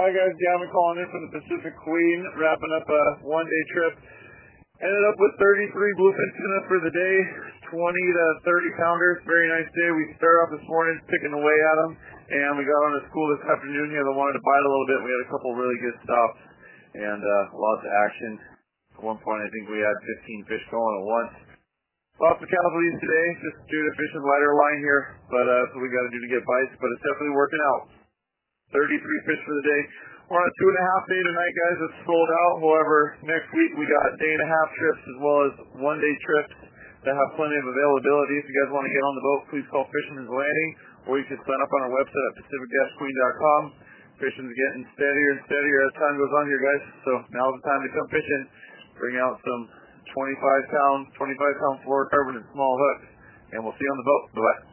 Hi guys, Gavin calling in from the Pacific Queen, wrapping up a one-day trip. Ended up with 33 bluefin tuna for the day, 20 to 30 pounders. Very nice day. We started off this morning picking away at them, and we got on to school this afternoon here that wanted to bite a little bit. We had a couple really good stops and lots of action. At one point, I think we had 15 fish going at once. Lots of casualties today, just due to fishing lighter line here, but that's what we got to do to get bites, but it's definitely working out. 33 fish for the day. We're on a 2.5 day tonight, guys. It's sold out. However, next week we got day-and-a-half trips as well as one-day trips that have plenty of availability. If you guys want to get on the boat, please call Fisherman's Landing, or you can sign up on our website at pacific-queen.com. Fishing's getting steadier and steadier as time goes on here, guys. So now's the time to come fishing. Bring out some 25-pound fluorocarbon and small hooks, and we'll see you on the boat. Bye-bye.